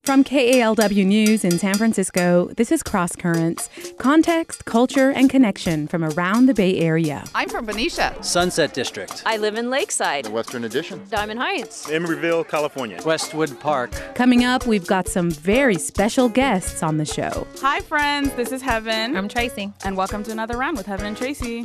From KALW News in San Francisco, this is Cross Currents, context, culture, and connection from around the Bay Area. I'm from Benicia. Sunset District. I live in Lakeside. The Western Addition. Diamond Heights. Emeryville, California. Westwood Park. Coming up, we've got some very special guests on the show. Hi, friends. This is Heaven. I'm Tracy. And welcome to another round with Heaven and Tracy.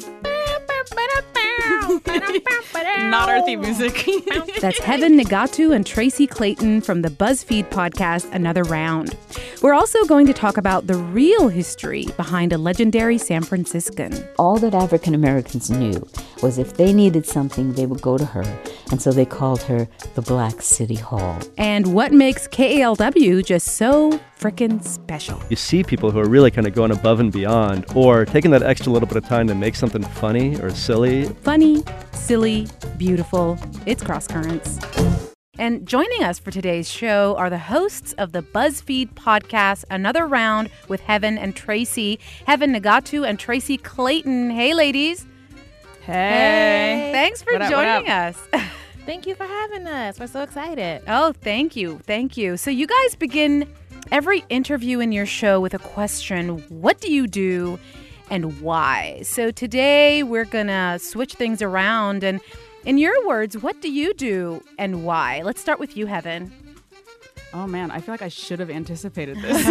Not our theme music. That's Heaven Nagatu and Tracy Clayton from the BuzzFeed podcast, Another Round. We're also going to talk about the real history behind a legendary San Franciscan. All that African Americans knew was if they needed something, they would go to her. And so they called her the Black City Hall. And what makes KALW just so frickin' special. You see people who are really kind of going above and beyond or taking that extra little bit of time to make something funny or silly. Funny, silly, beautiful. It's Cross Currents. And joining us for today's show are the hosts of the BuzzFeed podcast, Another Round with Heaven and Tracy. Heaven Nagatu and Tracy Clayton. Hey, ladies. Hey. Thanks for joining us. Thank you for having us. We're so excited. Oh, thank you. Thank you. So you guys begin every interview in your show with a question, what do you do and why? So today we're going to switch things around. And in your words, what do you do and why? Let's start with you, Heaven. Oh, man. I feel like I should have anticipated this.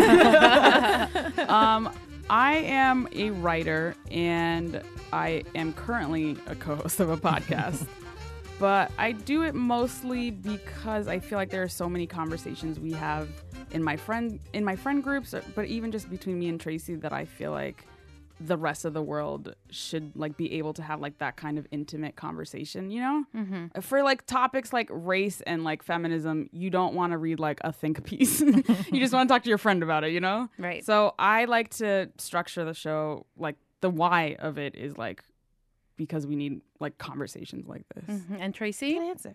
I am a writer, and I am currently a co-host of a podcast. But I do it mostly because I feel like there are so many conversations we have in my friend groups, but even just between me and Tracy, that I feel like the rest of the world should like be able to have like that kind of intimate conversation, you know? Mm-hmm. For like topics like race and like feminism, you don't want to read like a think piece. You just want to talk to your friend about it, you know? Right. So I like to structure the show, like the why of it is like because we need like conversations like this. Mm-hmm. And Tracy? Good answer.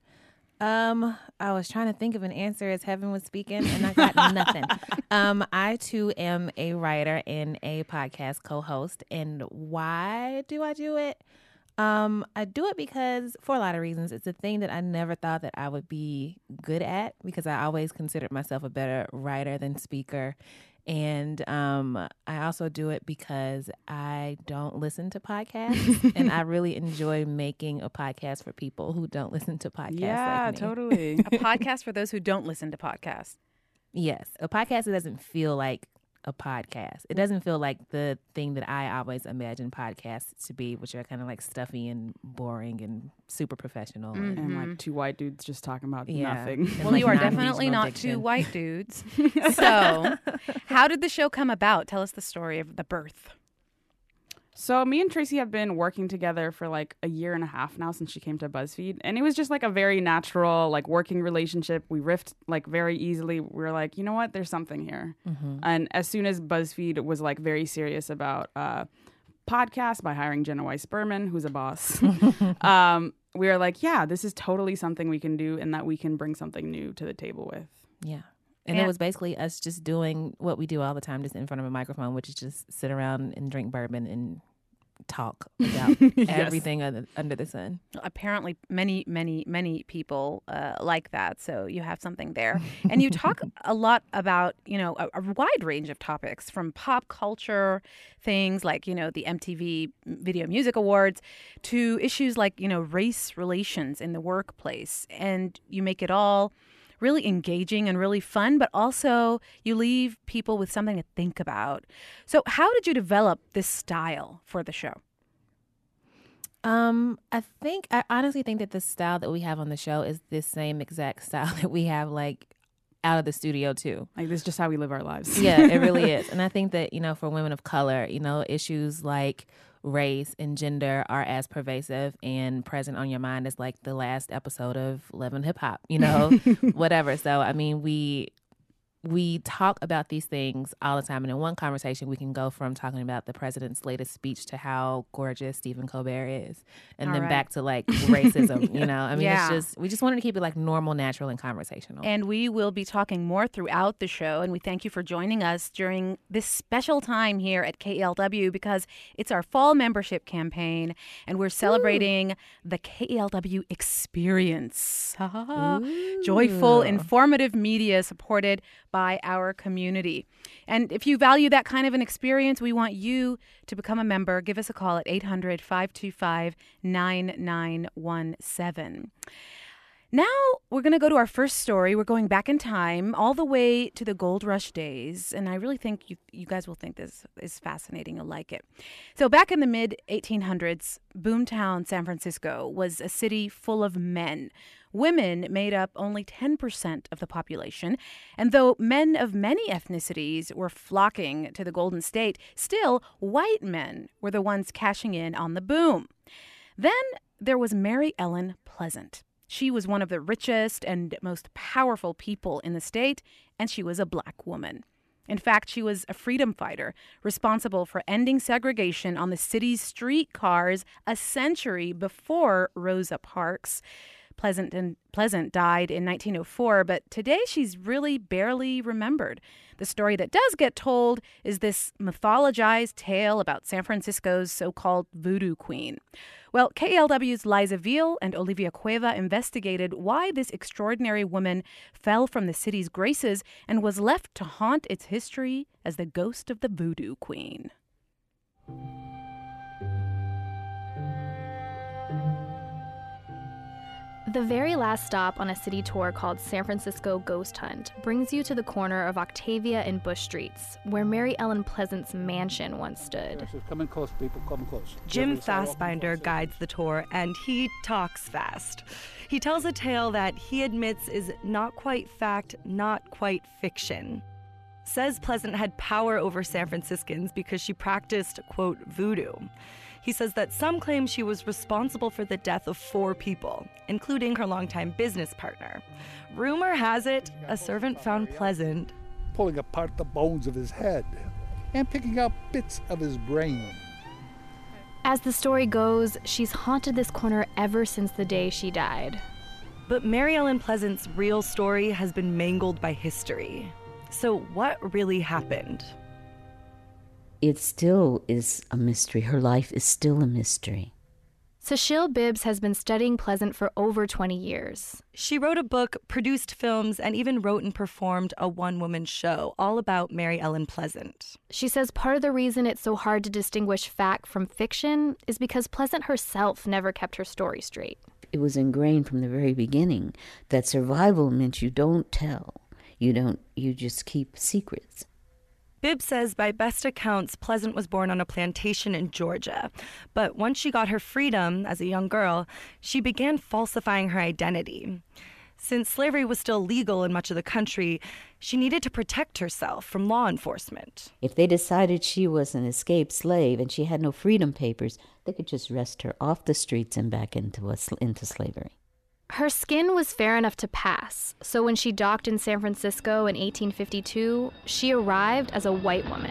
I was trying to think of an answer as Heaven was speaking, and I got nothing. I too am a writer and a podcast co-host. And why do I do it? I do it because for a lot of reasons. It's a thing that I never thought that I would be good at because I always considered myself a better writer than speaker. And I also do it because I don't listen to podcasts, and I really enjoy making a podcast for people who don't listen to podcasts. Yeah, like me. totally. A podcast for those who don't listen to podcasts. Yes, a podcast that doesn't feel like a podcast. It doesn't feel like the thing that I always imagine podcasts to be, which are kind of like stuffy and boring and super professional. Mm-hmm. And like two white dudes just talking about Yeah. nothing. Well, you are definitely not two white dudes. So how did the show come about? Tell us the story of the birth. So me and Tracy have been working together for like a year and a half now since she came to BuzzFeed. And it was just like a very natural like working relationship. We riffed like very easily. We were like, you know what? There's something here. Mm-hmm. And as soon as BuzzFeed was like very serious about podcasts by hiring Jenna Weiss Berman, who's a boss, we were like, yeah, this is totally something we can do and that we can bring something new to the table with. Yeah. And it was basically us just doing what we do all the time, just in front of a microphone, which is just sit around and drink bourbon and talk about everything under the sun. Apparently, many people like that. So you have something there. And you talk a lot about, a wide range of topics from pop culture things like, the MTV Video Music Awards to issues like, race relations in the workplace. And you make it all really engaging and really fun, but also you leave people with something to think about. So how did you develop this style for the show? I honestly think that the style that we have on the show is the same exact style that we have like out of the studio too. Like this is just how we live our lives. Yeah, it really is. And I think that, for women of color, issues like race and gender are as pervasive and present on your mind as like the last episode of Love and Hip Hop, whatever. So, I mean, we we talk about these things all the time. And in one conversation, we can go from talking about the president's latest speech to how gorgeous Stephen Colbert is. And then back to like racism, you know? I mean, it's just, we just wanted to keep it like normal, natural, and conversational. And we will be talking more throughout the show. And we thank you for joining us during this special time here at KALW because it's our fall membership campaign. And we're celebrating the KALW experience. Joyful, informative media supported by our community. And if you value that kind of an experience, we want you to become a member. Give us a call at 800-525-9917. Now we're going to go to our first story. We're going back in time all the way to the Gold Rush days. And I really think you guys will think this is fascinating. You'll like it. So back in the mid-1800s, boomtown San Francisco was a city full of men. Women made up only 10% of the population. And though men of many ethnicities were flocking to the Golden State, still white men were the ones cashing in on the boom. Then there was Mary Ellen Pleasant. She was one of the richest and most powerful people in the state, and she was a black woman. In fact, she was a freedom fighter responsible for ending segregation on the city's streetcars a century before Rosa Parks. Pleasant died in 1904, but today she's really barely remembered. The story that does get told is this mythologized tale about San Francisco's so-called voodoo queen. Well, KALW's Liza Veal and Olivia Cueva investigated why this extraordinary woman fell from the city's graces and was left to haunt its history as the ghost of the voodoo queen. The very last stop on a city tour called San Francisco Ghost Hunt brings you to the corner of Octavia and Bush Streets, where Mary Ellen Pleasant's mansion once stood. Come in close, people, come close. Jim Fassbinder guides the tour, and he talks fast. He tells a tale that he admits is not quite fact, not quite fiction. Says Pleasant had power over San Franciscans because she practiced, quote, voodoo. He says that some claim she was responsible for the death of 4 people, including her longtime business partner. Rumor has it, a servant found Pleasant pulling apart the bones of his head and picking out bits of his brain. As the story goes, she's haunted this corner ever since the day she died. But Mary Ellen Pleasant's real story has been mangled by history. So what really happened? It still is a mystery. Her life is still a mystery. Cecile Bibbs has been studying Pleasant for over 20 years. She wrote a book, produced films, and even wrote and performed a one-woman show all about Mary Ellen Pleasant. She says part of the reason it's so hard to distinguish fact from fiction is because Pleasant herself never kept her story straight. It was ingrained from the very beginning that survival meant you don't tell. You just keep secrets. Bibb says by best accounts, Pleasant was born on a plantation in Georgia. But once she got her freedom as a young girl, she began falsifying her identity. Since slavery was still legal in much of the country, she needed to protect herself from law enforcement. If they decided she was an escaped slave and she had no freedom papers, they could just arrest her off the streets and back into slavery. Her skin was fair enough to pass, so when she docked in San Francisco in 1852, she arrived as a white woman.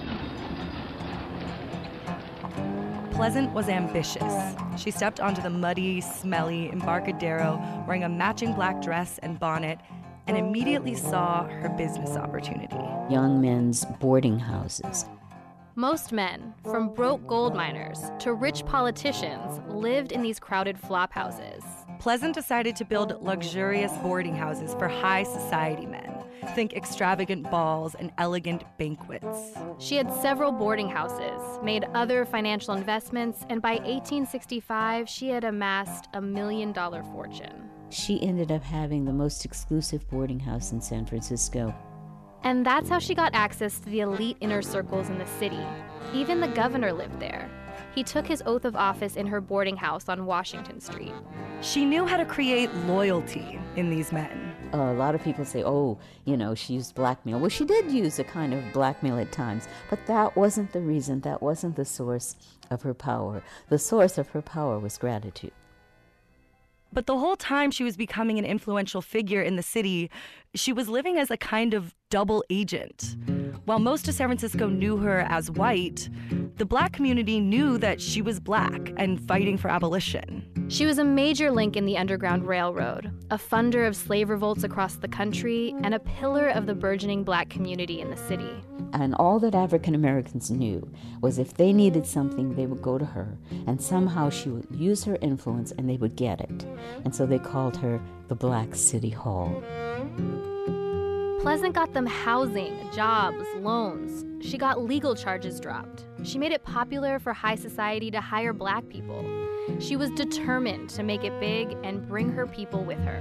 Pleasant was ambitious. She stepped onto the muddy, smelly Embarcadero wearing a matching black dress and bonnet and immediately saw her business opportunity. Young men's boarding houses. Most men, from broke gold miners to rich politicians, lived in these crowded flop houses. Pleasant decided to build luxurious boarding houses for high society men. Think extravagant balls and elegant banquets. She had several boarding houses, made other financial investments, and by 1865, she had amassed $1 million fortune. She ended up having the most exclusive boarding house in San Francisco. And that's how she got access to the elite inner circles in the city. Even the governor lived there. He took his oath of office in her boarding house on Washington Street. She knew how to create loyalty in these men. A lot of people say, she used blackmail. Well, she did use a kind of blackmail at times, but that wasn't the reason. That wasn't the source of her power. The source of her power was gratitude. But the whole time she was becoming an influential figure in the city, she was living as a kind of double agent. While most of San Francisco knew her as white, the Black community knew that she was Black and fighting for abolition. She was a major link in the Underground Railroad, a funder of slave revolts across the country, and a pillar of the burgeoning Black community in the city. And all that African Americans knew was if they needed something, they would go to her, and somehow she would use her influence and they would get it. And so they called her the Black City Hall. Pleasant got them housing, jobs, loans. She got legal charges dropped. She made it popular for high society to hire Black people. She was determined to make it big and bring her people with her.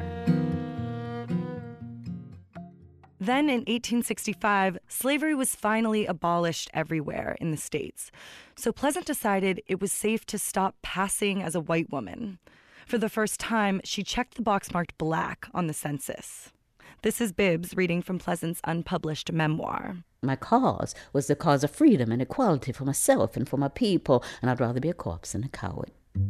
Then in 1865, slavery was finally abolished everywhere in the States. So Pleasant decided it was safe to stop passing as a white woman. For the first time, she checked the box marked Black on the census. This is Bibbs reading from Pleasant's unpublished memoir. My cause was the cause of freedom and equality for myself and for my people, and I'd rather be a corpse than a coward.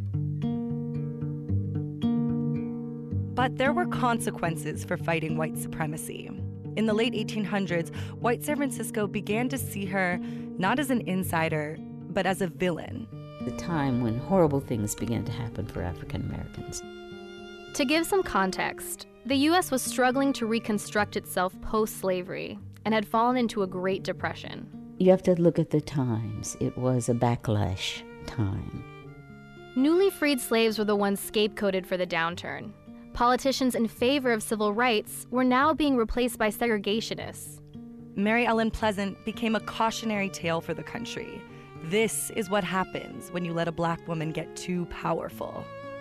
But there were consequences for fighting white supremacy. In the late 1800s, white San Francisco began to see her not as an insider, but as a villain. The time when horrible things began to happen for African Americans. To give some context, the U.S. was struggling to reconstruct itself post-slavery and had fallen into a Great Depression. You have to look at the times. It was a backlash time. Newly freed slaves were the ones scapegoated for the downturn. Politicians in favor of civil rights were now being replaced by segregationists. Mary Ellen Pleasant became a cautionary tale for the country. This is what happens when you let a Black woman get too powerful.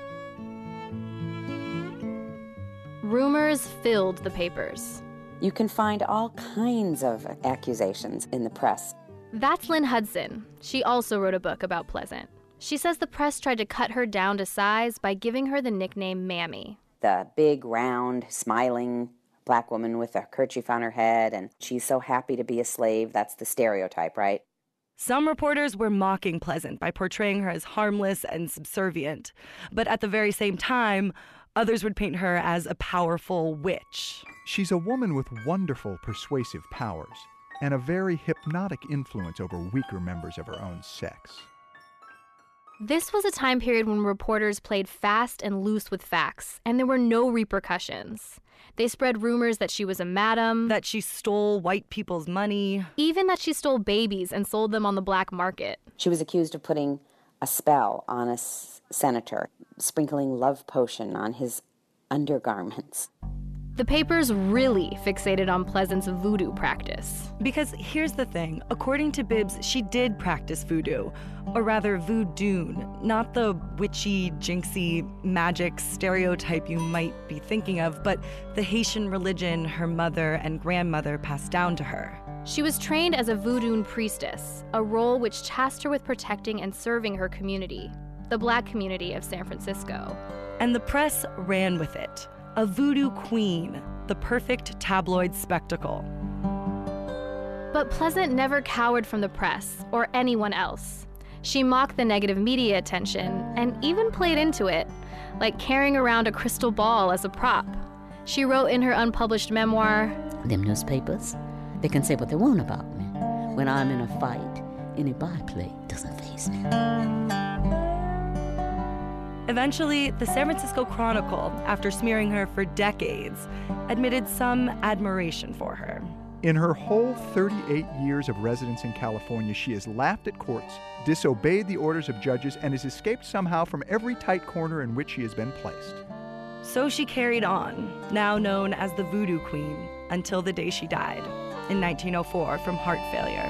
Rumors filled the papers. You can find all kinds of accusations in the press. That's Lynn Hudson. She also wrote a book about Pleasant. She says the press tried to cut her down to size by giving her the nickname Mammy. The big, round, smiling Black woman with a kerchief on her head, and she's so happy to be a slave. That's the stereotype, right? Some reporters were mocking Pleasant by portraying her as harmless and subservient. But at the very same time, others would paint her as a powerful witch. She's a woman with wonderful persuasive powers and a very hypnotic influence over weaker members of her own sex. This was a time period when reporters played fast and loose with facts, and there were no repercussions. They spread rumors that she was a madam, that she stole white people's money, even that she stole babies and sold them on the black market. She was accused of putting a spell on a senator, sprinkling love potion on his undergarments. The papers really fixated on Pleasant's voodoo practice. Because here's the thing, according to Bibbs, she did practice voodoo, or rather voodoo, not the witchy, jinxy, magic stereotype you might be thinking of, but the Haitian religion her mother and grandmother passed down to her. She was trained as a voodoo priestess, a role which tasked her with protecting and serving her community, the Black community of San Francisco. And the press ran with it. A voodoo queen, the perfect tabloid spectacle. But Pleasant never cowered from the press or anyone else. She mocked the negative media attention and even played into it, like carrying around a crystal ball as a prop. She wrote in her unpublished memoir, "Them newspapers, they can say what they want about me. When I'm in a fight, any byplay doesn't faze me." Eventually, the San Francisco Chronicle, after smearing her for decades, admitted some admiration for her. In her whole 38 years of residence in California, she has laughed at courts, disobeyed the orders of judges, and has escaped somehow from every tight corner in which she has been placed. So she carried on, now known as the Voodoo Queen, until the day she died, in 1904 from heart failure.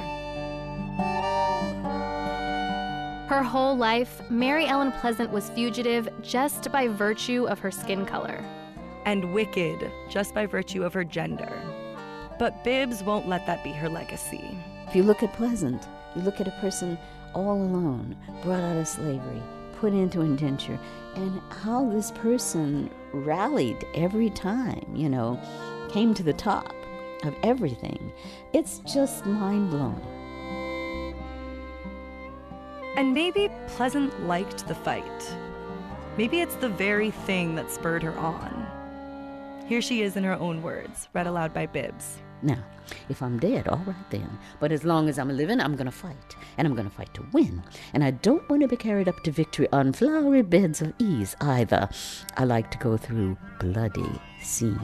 Her whole life, Mary Ellen Pleasant was fugitive just by virtue of her skin color. And wicked just by virtue of her gender. But Bibbs won't let that be her legacy. If you look at Pleasant, you look at a person all alone, brought out of slavery, put into indenture, and how this person rallied every time, came to the top of everything. It's just mind-blowing. And maybe Pleasant liked the fight. Maybe it's the very thing that spurred her on. Here she is in her own words, read aloud by Bibbs. Now, if I'm dead, all right then. But as long as I'm living, I'm going to fight. And I'm going to fight to win. And I don't want to be carried up to victory on flowery beds of ease either. I like to go through bloody scenes.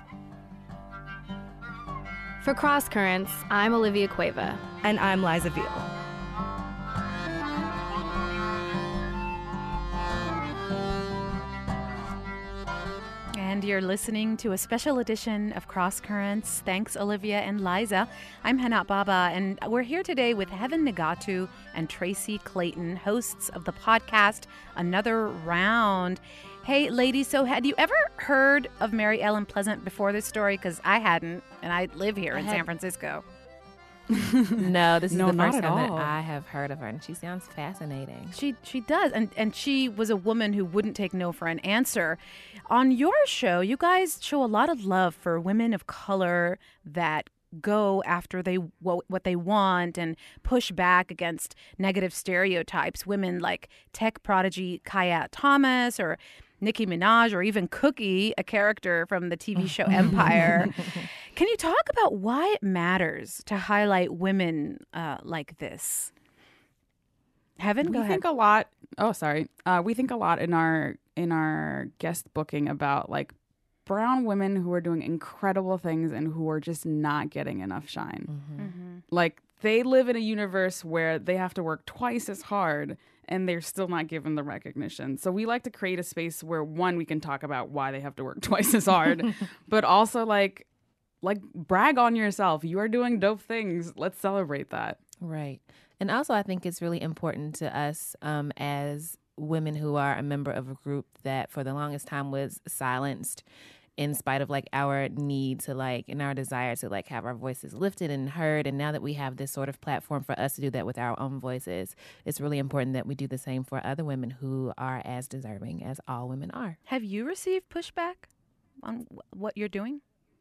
For Cross Currents, I'm Olivia Cueva. And I'm Liza Veal. And you're listening to a special edition of Cross Currents. Thanks, Olivia and Liza. I'm Hannah Baba, and we're here today with Heaven Nigatu and Tracy Clayton, hosts of the podcast Another Round. Hey, ladies, so had you ever heard of Mary Ellen Pleasant before this story? Because I hadn't, and I live here in San Francisco. No, this is the not first at time all. that I have heard of her, and she sounds fascinating. She does, and she was a woman who wouldn't take no for an answer. On your show, you guys show a lot of love for women of color that go after what they want and push back against negative stereotypes. Women like tech prodigy Kaya Thomas or Nicki Minaj or even Cookie, a character from the TV show Empire. Can you talk about why it matters to highlight women like this? Heaven, go ahead. We think a lot. Oh, sorry. We think a lot in our guest booking about like brown women who are doing incredible things and who are just not getting enough shine. Like they live in a universe where they have to work twice as hard and they're still not given the recognition. So we like to create a space where, one, we can talk about why they have to work twice as hard, but also like brag on yourself. You are doing dope things. Let's celebrate that. Right. And also, I think it's really important to us as women who are a member of a group that for the longest time was silenced in spite of like our need to like and our desire to like have our voices lifted and heard. And now that we have this sort of platform for us to do that with our own voices, it's really important that we do the same for other women who are as deserving as all women are. Have you received pushback on what you're doing?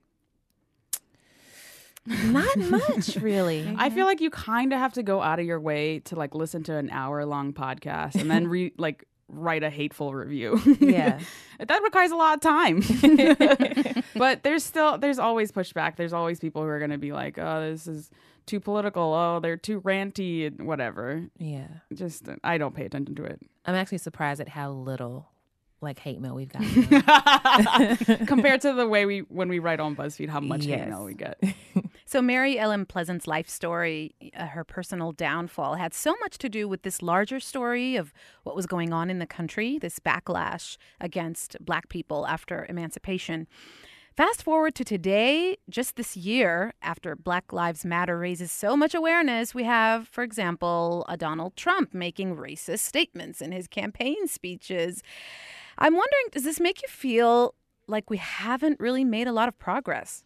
Not much, really. I feel like you kind of have to go out of your way to like listen to an hour-long podcast and then write a hateful review. Yeah. That requires a lot of time. But there's always pushback. There's always people who are going to be like, oh, this is too political. Oh, they're too ranty and whatever. Yeah. Just, I don't pay attention to it. I'm actually surprised at how little like hate mail we've gotten. Compared to the way when we write on BuzzFeed, how much hate Yes. mail we get. So Mary Ellen Pleasant's life story, her personal downfall, had so much to do with this larger story of what was going on in the country, this backlash against Black people after emancipation. Fast forward to today, just this year, after Black Lives Matter raises so much awareness, we have, for example, a Donald Trump making racist statements in his campaign speeches. I'm wondering, does this make you feel like we haven't really made a lot of progress?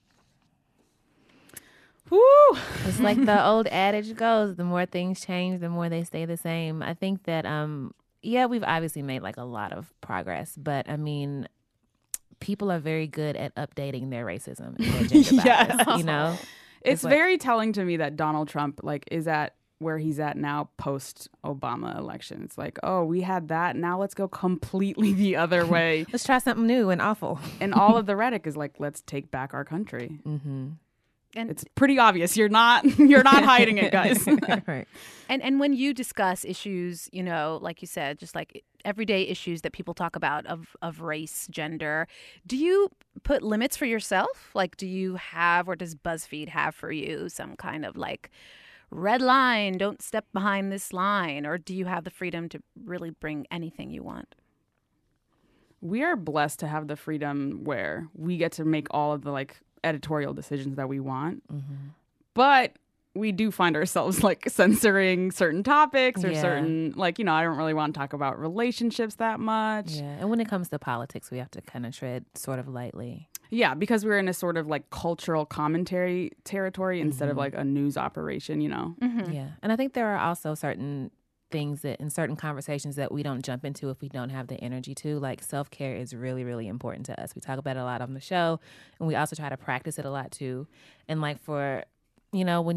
Woo! It's like the old adage goes, the more things change, the more they stay the same. I think that, we've obviously made like a lot of progress, but I mean, people are very good at updating their racism and their gender bias, you know? It's very telling to me that Donald Trump is at where he's at now post-Obama election. It's like, oh, we had that. Now let's go completely the other way. Let's try something new and awful. And all of the rhetoric is like, let's take back our country. Mm-hmm. And it's pretty obvious. You're not hiding it, guys. Right. And when you discuss issues, like you said, just like everyday issues that people talk about of race, gender, do you put limits for yourself? Like, do you have, or does BuzzFeed have for you some kind of like red line, don't step behind this line? Or do you have the freedom to really bring anything you want? We are blessed to have the freedom where we get to make all of the editorial decisions that we want. Mm-hmm. But we do find ourselves censoring certain topics or certain I don't really want to talk about relationships that much. Yeah. And when it comes to politics, we have to kind of tread sort of lightly. Yeah, because we're in a sort of cultural commentary territory instead of a news operation, Mm-hmm. Yeah. And I think there are also certain things that in certain conversations that we don't jump into if we don't have the energy to. Like self-care is really, really important to us. We talk about it a lot on the show, and we also try to practice it a lot too. And for when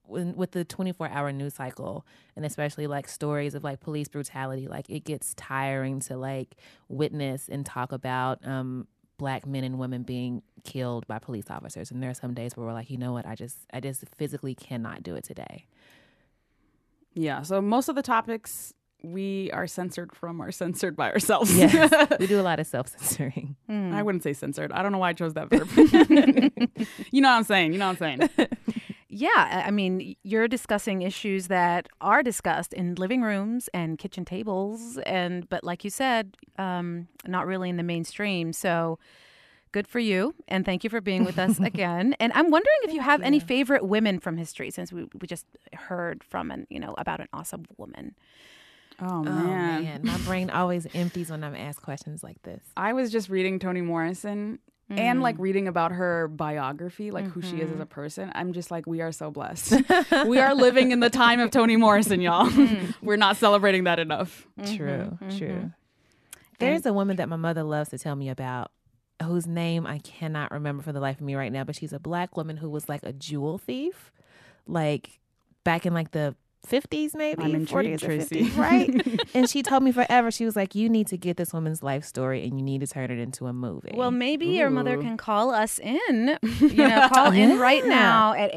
with the 24-hour news cycle, and especially like stories of like police brutality, like it gets tiring to like witness and talk about Black men and women being killed by police officers. And there are some days where we're like, you know what, I just physically cannot do it today. Yeah, so most of the topics we are censored from are censored by ourselves. Yes, we do a lot of self-censoring. I wouldn't say censored. I don't know why I chose that verb. You know what I'm saying. Yeah, I mean, you're discussing issues that are discussed in living rooms and kitchen tables, but like you said, not really in the mainstream. So good for you, and thank you for being with us again. And I'm wondering if you have any favorite women from history, since we just heard from about an awesome woman. Oh man, my brain always empties when I'm asked questions like this. I was just reading Toni Morrison. And like reading about her biography, like who she is as a person, I'm just like, we are so blessed. We are living in the time of Toni Morrison, y'all. We're not celebrating that enough. True. There's a woman that my mother loves to tell me about, whose name I cannot remember for the life of me right now, but she's a Black woman who was like a jewel thief, like back in like the 50s, maybe. I'm intrigued, 40s or Tracy. 50s, right? And she told me forever, she was like, you need to get this woman's life story and you need to turn it into a movie. Well, maybe your mother can call us in. Call in right now at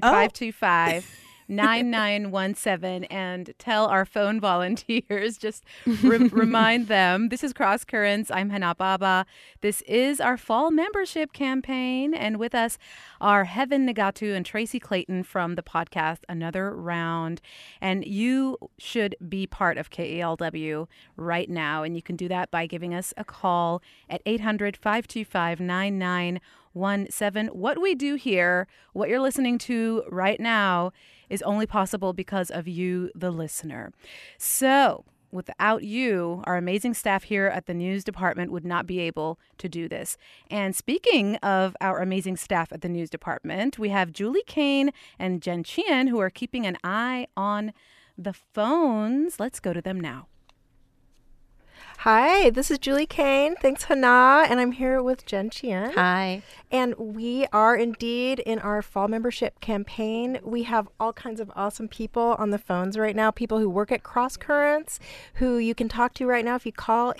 800-525-9917 and tell our phone volunteers, just remind them, this is Cross Currents. I'm Hana Baba. This is our fall membership campaign. And with us are Heaven Nagatu and Tracy Clayton from the podcast Another Round. And you should be part of KALW right now. And you can do that by giving us a call at 800-525-9917. What we do here, what you're listening to right now, is only possible because of you, the listener. So without you, our amazing staff here at the news department would not be able to do this. And speaking of our amazing staff at the news department, we have Julie Kane and Jen Chien, who are keeping an eye on the phones. Let's go to them now. Hi, this is Julie Kane. Thanks, Hana. And I'm here with Jen Chien. Hi. And we are indeed in our fall membership campaign. We have all kinds of awesome people on the phones right now, people who work at Cross Currents, who you can talk to right now if you call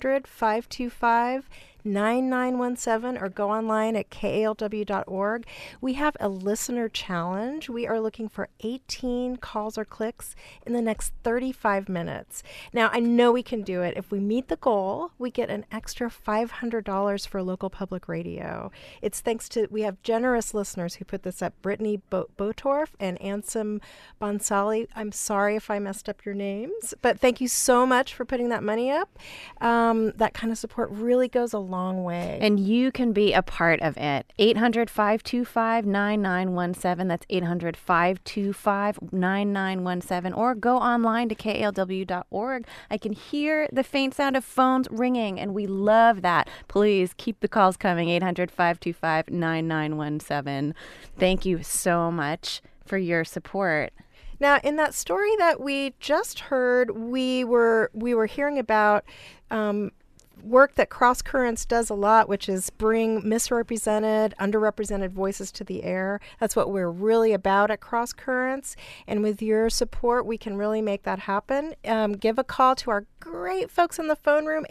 800-525-9917 or go online at kalw.org. We have a listener challenge. We are looking for 18 calls or clicks in the next 35 minutes. Now, I know we can do it. If we meet the goal, we get an extra $500 for local public radio. It's thanks to, we have generous listeners who put this up, Brittany Botorf and Ansem Bonsali. I'm sorry if I messed up your names, but thank you so much for putting that money up. That kind of support really goes a long way. And you can be a part of it. 800-525-9917. That's 800-525-9917. Or go online to kalw.org. I can hear the faint sound of phones ringing, and we love that. Please keep the calls coming. 800-525-9917. Thank you so much for your support. Now, in that story that we just heard, we were hearing about work that Cross Currents does a lot, which is bring misrepresented, underrepresented voices to the air. That's what we're really about at Cross Currents. And with your support, we can really make that happen. Give a call to our great folks in the phone room,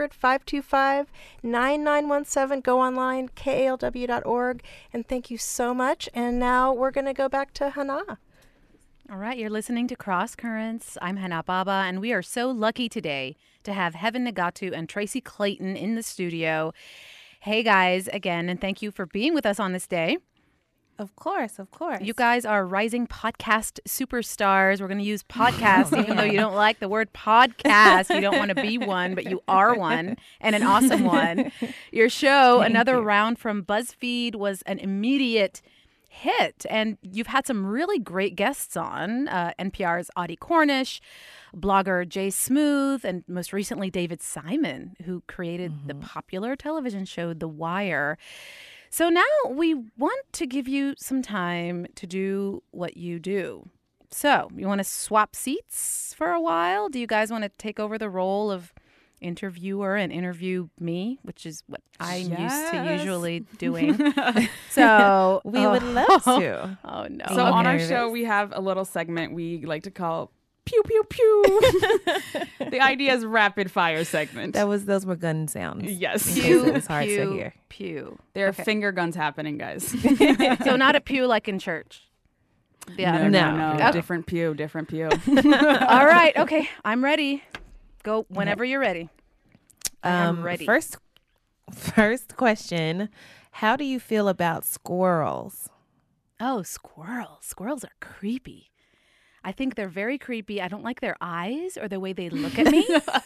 800-525-9917. Go online, kalw.org. And thank you so much. And now we're going to go back to Hana. All right, you're listening to Cross Currents. I'm Hana Baba, and we are so lucky today to have Heaven Nagatu and Tracy Clayton in the studio. Hey, guys, again, and thank you for being with us on this day. Of course. You guys are rising podcast superstars. We're going to use podcast, even though you don't like the word podcast. You don't want to be one, but you are one, and an awesome one. Your show, Another Round from BuzzFeed, was an immediate hit, and you've had some really great guests on, NPR's Audie Cornish, blogger Jay Smooth, and most recently David Simon, who created the popular television show The Wire. So now we want to give you some time to do what you do. So you want to swap seats for a while? Do you guys want to take over the role of interviewer and interview me, which is what I'm used to Yes. usually doing. So We would love to. Oh no! So on our show, we have a little segment we like to call pew pew pew. The idea is rapid fire segment. Those were gun sounds. Yes. In case Pew, it was hard to pew, hear. pew. There are Okay. finger guns happening, guys. So not a pew like in church. Yeah. No. Okay. Different pew, different pew. All right. Okay. I'm ready. Go whenever you're ready. I'm ready. First question. How do you feel about squirrels? Oh, squirrels. Squirrels are creepy. I think they're very creepy. I don't like their eyes or the way they look at me.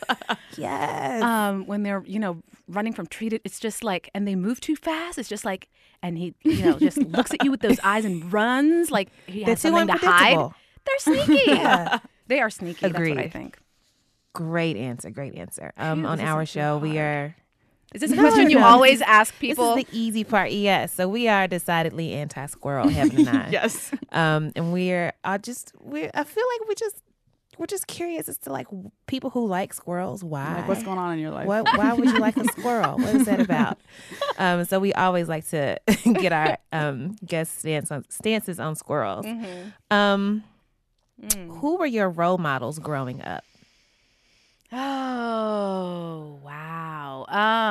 Yes. When they're, running from tree to, it's just like, and they move too fast. It's just like, and he, just looks at you with those eyes and runs like he has They're too something to hide. unpredictable. They're sneaky. Yeah. They are sneaky. Agreed. That's what I think. Great answer. On this our isn't show, we are. Is this a question you always ask This people? is the easy part. Yes. So we are decidedly anti-squirrel, Heaven and I. Yes. And I feel like we're just curious as to like people who like squirrels. Why? Like, what's going on in your life? Why would you like a squirrel? What is that about? So we always like to get our guest stances on squirrels. Who were your role models growing up? Oh, wow.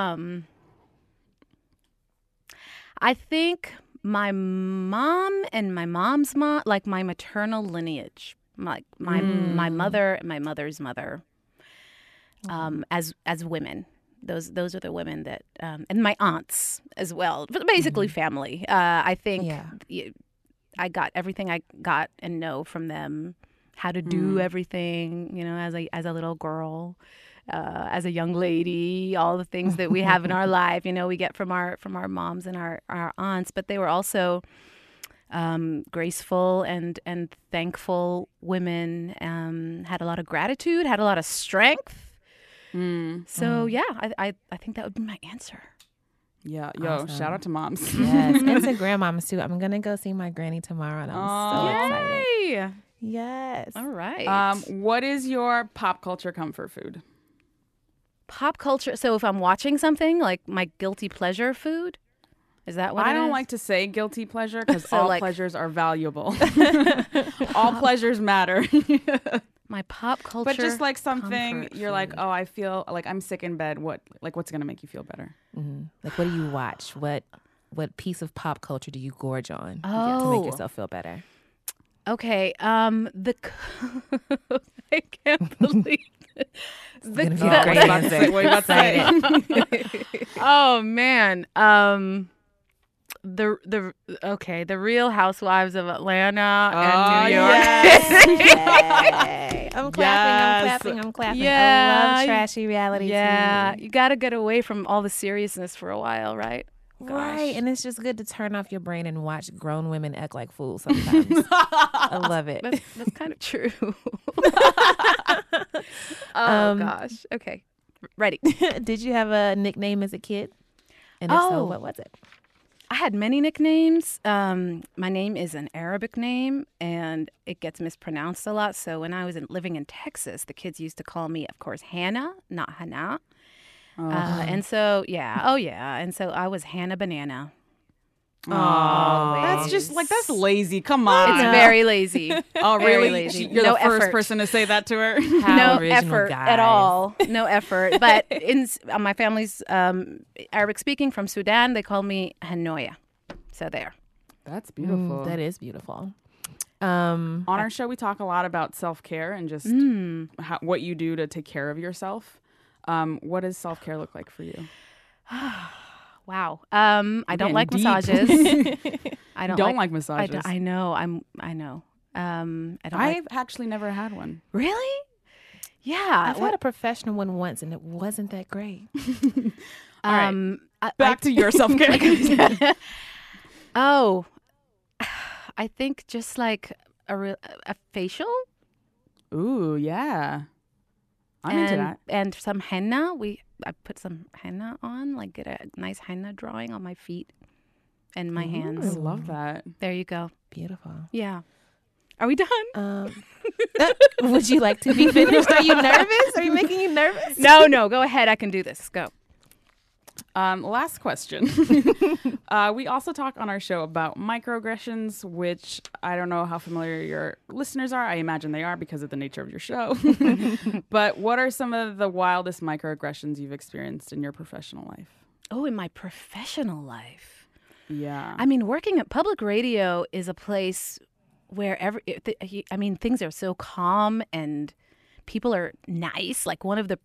I think my mom and my mom's mom, like my maternal lineage, like my mother and my mother's mother, as women. Those are the women that, and my aunts as well. But basically, family. I think I got everything I got and know from them. How to do everything, as a little girl, as a young lady, all the things that we have in our life, we get from our moms and our aunts. But they were also graceful and thankful women. Had a lot of gratitude, had a lot of strength. So I think that would be my answer. Yeah. Yo, Awesome. shout out to moms. Yes, and to grandmamas too. I'm gonna go see my granny tomorrow, and I'm so excited. Yay! Yes. All right. What is your pop culture comfort food? Pop culture. So if I'm watching something, like my guilty pleasure food, is that what I it don't is? like to say guilty pleasure because So, all like- pleasures are valuable. All pleasures matter. My pop culture. But just like something comfort you're like, food. oh, I feel like I'm sick in bed. What's gonna make you feel better? Like, what do you watch? What piece of pop culture do you gorge on to Oh. make yourself feel better? Okay. I can't believe it. gonna be a great answer. What are you about to say? Oh man. The Real Housewives of Atlanta and New York. Yay. I'm clapping. Yeah. I love trashy reality Yeah, TV. you got to get away from all the seriousness for a while, right? Right, and it's just good to turn off your brain and watch grown women act like fools sometimes. I love it. That's kind of true. Gosh. Okay. Ready. Did you have a nickname as a kid? And if so, Oh. what was it? I had many nicknames. My name is an Arabic name, and it gets mispronounced a lot. So when I was living in Texas, the kids used to call me, of course, Hannah, not Hannah. And so, and so I was Hannah Banana. Oh, that's just like, that's lazy. Come on. It's very lazy. Oh, Very really? lazy. You're No the first effort. person to say that to her? How No original, effort guys. at all. No effort. But my family's Arabic speaking from Sudan. They call me Hanoya. So there. That's beautiful. That is beautiful. On our show, we talk a lot about self-care and just what you do to take care of yourself. What does self-care look like for you? Wow. I don't like deep. massages. I don't like massages. I know. I know. I don't. I've actually never had one. Really? Yeah. I've had a professional one once, and it wasn't that great. All right. Back to your self-care. Oh, I think just like a facial. Ooh, yeah. I'm into that. And some henna. I put some henna on, like get a nice henna drawing on my feet and my hands. I love that. There you go. Beautiful. Yeah. Are we done? Would you like to be finished? Are you nervous? Are you making you nervous? No, go ahead. I can do this. Go. Last question. We also talk on our show about microaggressions, which I don't know how familiar your listeners are. I imagine they are because of the nature of your show. But what are some of the wildest microaggressions you've experienced in your professional life? Oh, in my professional life. Yeah. I mean, working at public radio is a place where things are so calm and people are nice. Like one of the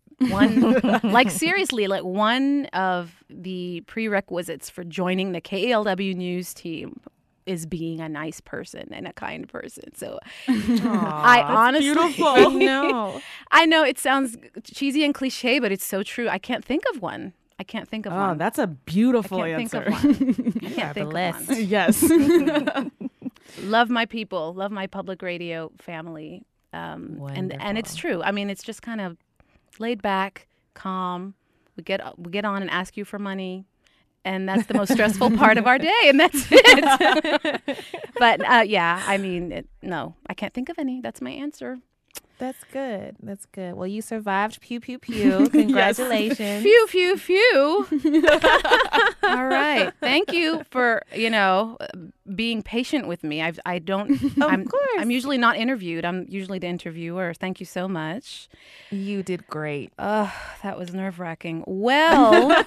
prerequisites for joining the KALW news team is being a nice person and a kind person. So I honestly, beautiful. No. I know it sounds cheesy and cliche, but it's so true. I can't think of one. Oh, that's a beautiful answer. I can't think of one. Yes. Love my people. Love my public radio family. And it's true. I mean, it's just kind of laid back, calm. We get on and ask you for money, and that's the most stressful part of our day, and that's it. But no, I can't think of any. That's my answer. That's good. That's good. Well, you survived. Pew, pew, pew. Congratulations. Phew, phew, phew. All right. Thank you for, being patient with me. Of course. I'm usually not interviewed. I'm usually the interviewer. Thank you so much. You did great. Oh, that was nerve-wracking. Well,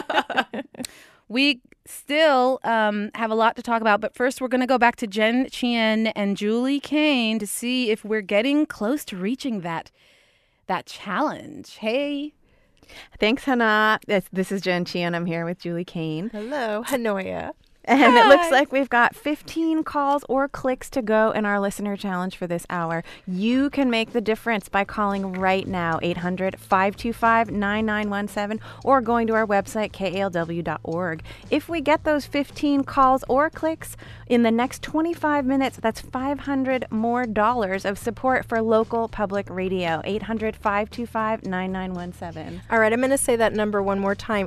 we still have a lot to talk about, but first we're going to go back to Jen Chien and Julie Kane to see if we're getting close to reaching that challenge. Hey. Thanks, Hannah. This is Jen Chien. I'm here with Julie Kane. Hello, Hanoya. And it looks like we've got 15 calls or clicks to go in our listener challenge for this hour. You can make the difference by calling right now, 800-525-9917, or going to our website, kalw.org. If we get those 15 calls or clicks in the next 25 minutes, that's $500 more of support for local public radio, 800-525-9917. All right, I'm going to say that number one more time,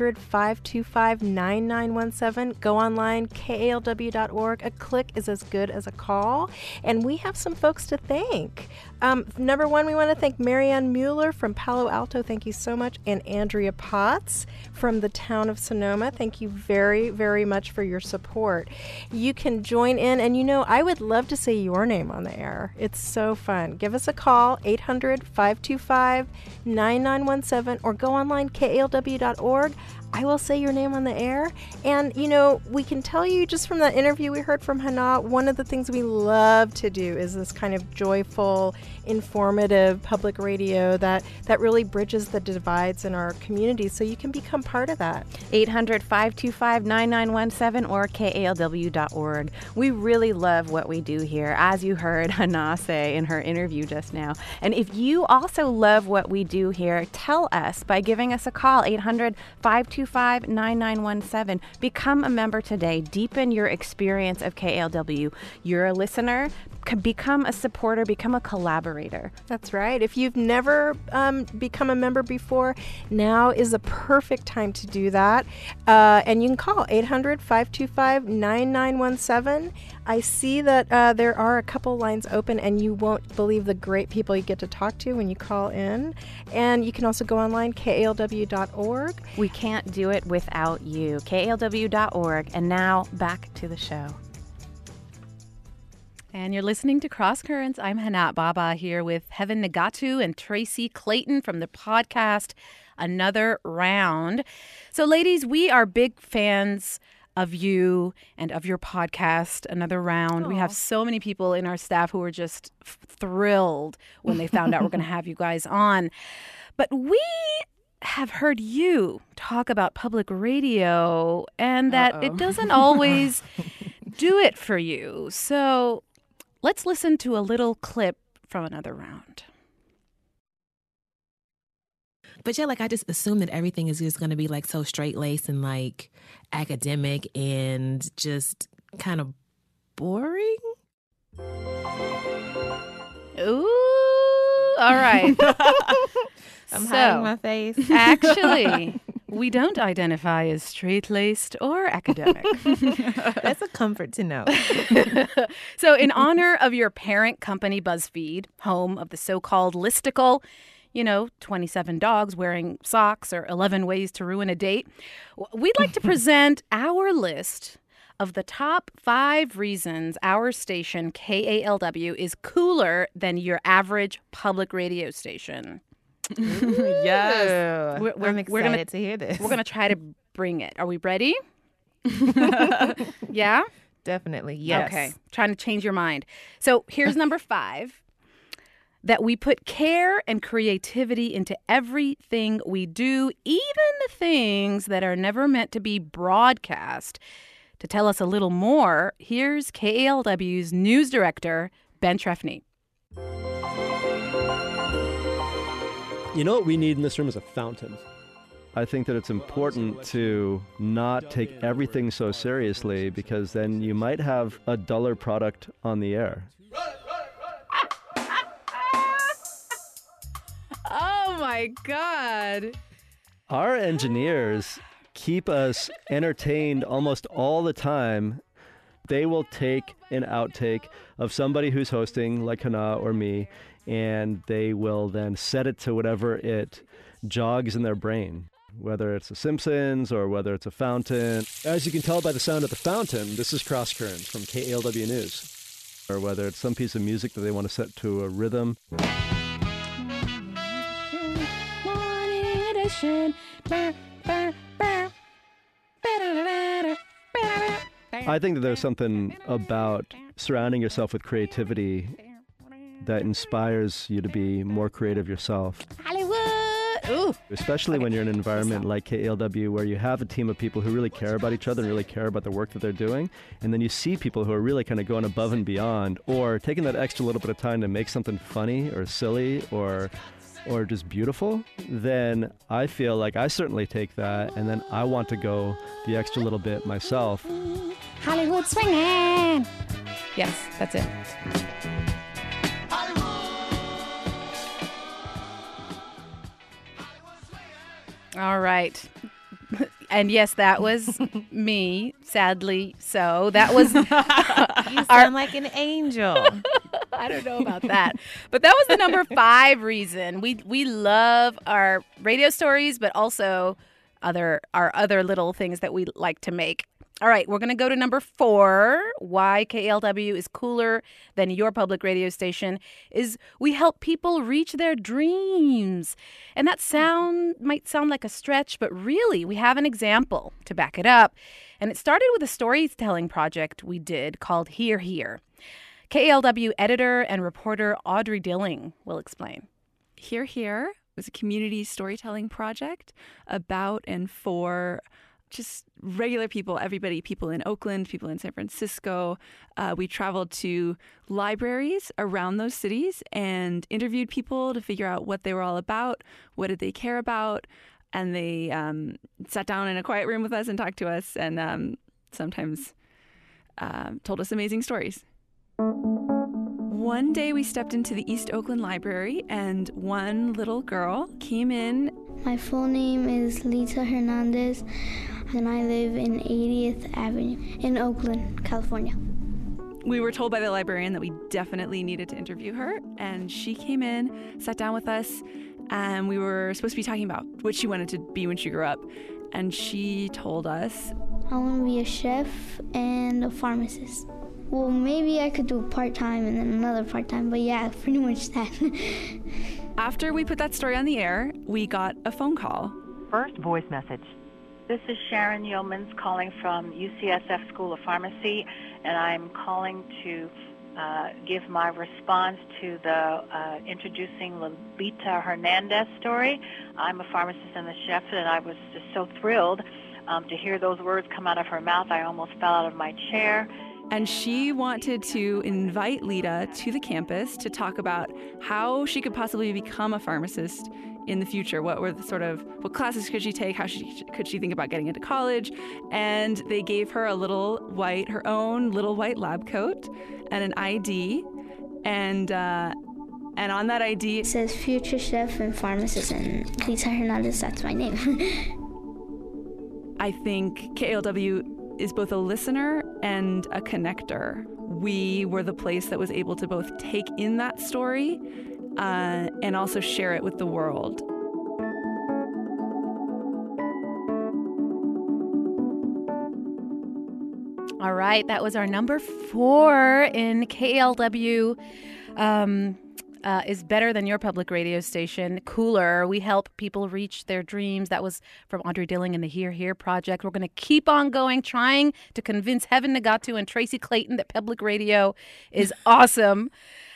800-525-9917. Go online, kalw.org. A click is as good as a call. And we have some folks to thank. Number one, we want to thank Marianne Mueller from Palo Alto. Thank you so much. And Andrea Potts from the town of Sonoma. Thank you very, very much for your support. You can join in, and I would love to say your name on the air. It's so fun. Give us a call, 800-525-9917, or go online, kalw.org. I will say your name on the air. And, we can tell you just from the interview we heard from Hannah, one of the things we love to do is this kind of joyful, informative public radio that really bridges the divides in our community. So you can become part of that. 800-525-9917 or kalw.org. We really love what we do here, as you heard Hannah say in her interview just now. And if you also love what we do here, tell us by giving us a call, 800-525-9917. Become a member today. Deepen your experience of KALW. You're a listener. Become a supporter. Become a collaborator. That's right. If you've never become a member before, now is the perfect time to do that. And you can call 800-525-9917. I see that there are a couple lines open, and you won't believe the great people you get to talk to when you call in. And you can also go online, kalw.org. We can't do it without you. kalw.org. And now back to the show. And you're listening to Cross Currents. I'm Hannah Baba here with Heaven Nagatu and Tracy Clayton from the podcast Another Round. So, ladies, we are big fans of you and of your podcast, Another Round. Aww. We have so many people in our staff who were just thrilled when they found out we're going to have you guys on. But we have heard you talk about public radio and that it doesn't always do it for you. So let's listen to a little clip from Another Round. But yeah, I just assume that everything is just going to be so straight-laced and academic and just kind of boring. Ooh, all right. I'm hiding my face. Actually, We don't identify as straight-laced or academic. That's a comfort to know. So in honor of your parent company, BuzzFeed, home of the so-called listicle, 27 dogs wearing socks or 11 ways to ruin a date, we'd like to present our list of the top 5 reasons our station, KALW, is cooler than your average public radio station. Yes. I'm excited to hear this. We're going to try to bring it. Are we ready? Yeah? Definitely, yes. Okay. Trying to change your mind. So here's number 5. That we put care and creativity into everything we do, even the things that are never meant to be broadcast. To tell us a little more, here's KALW's news director, Ben Trefny. You know what we need in this room is a fountain. I think that it's important to not take everything so seriously, because then you might have a duller product on the air. Oh my God. Our engineers keep us entertained almost all the time. They will take an outtake of somebody who's hosting, like Hana or me, and they will then set it to whatever it jogs in their brain, whether it's The Simpsons or whether it's a fountain. As you can tell by the sound of the fountain, this is Cross Currents from KALW News. Or whether it's some piece of music that they want to set to a rhythm. I think that there's something about surrounding yourself with creativity that inspires you to be more creative yourself. Hollywood! Ooh. Especially when you're in an environment like KALW where you have a team of people who really care about each other and really care about the work that they're doing. And then you see people who are really kind of going above and beyond, or taking that extra little bit of time to make something funny or silly or just beautiful, then I feel like I certainly take that, and then I want to go the extra little bit myself. Hollywood swinging! Yes, that's it. All right. And yes, that was me, sadly so. That was... You sound like an angel. I don't know about that. But that was the number 5 reason. We love our radio stories, but also our other little things that we like to make. All right, we're going to go to number 4. Why KALW is cooler than your public radio station is we help people reach their dreams. And that might sound like a stretch, but really we have an example to back it up. And it started with a storytelling project we did called Hear Hear. KALW editor and reporter Audrey Dilling will explain. Hear Hear was a community storytelling project about and for just regular people, everybody, people in Oakland, people in San Francisco. We traveled to libraries around those cities and interviewed people to figure out what they were all about, what did they care about, and they sat down in a quiet room with us and talked to us, and sometimes told us amazing stories. One day we stepped into the East Oakland Library and one little girl came in. My full name is Lita Hernandez and I live in 80th Avenue in Oakland, California. We were told by the librarian that we definitely needed to interview her, and she came in, sat down with us, and we were supposed to be talking about what she wanted to be when she grew up. And she told us, I want to be a chef and a pharmacist. Well, maybe I could do part-time and then another part-time, but yeah, pretty much that. After we put that story on the air, we got a phone call. First voice message. This is Sharon Yeomans calling from UCSF School of Pharmacy, and I'm calling to give my response to the introducing Lolita Hernandez story. I'm a pharmacist and a chef, and I was just so thrilled to hear those words come out of her mouth. I almost fell out of my chair. And she wanted to invite Lita to the campus to talk about how she could possibly become a pharmacist in the future. What classes could she take? How could she think about getting into college? And they gave her her own little white lab coat and an ID. And on that ID it says future chef and pharmacist, and Lita Hernandez, that's my name. I think KALW is both a listener and a connector. We were the place that was able to both take in that story and also share it with the world. All right, that was our number 4 in KALW. Is better than your public radio station. Cooler. We help people reach their dreams. That was from Audrey Dilling and the Hear Hear Project. We're going to keep on going, trying to convince Heaven Nagatu and Tracy Clayton that public radio is awesome.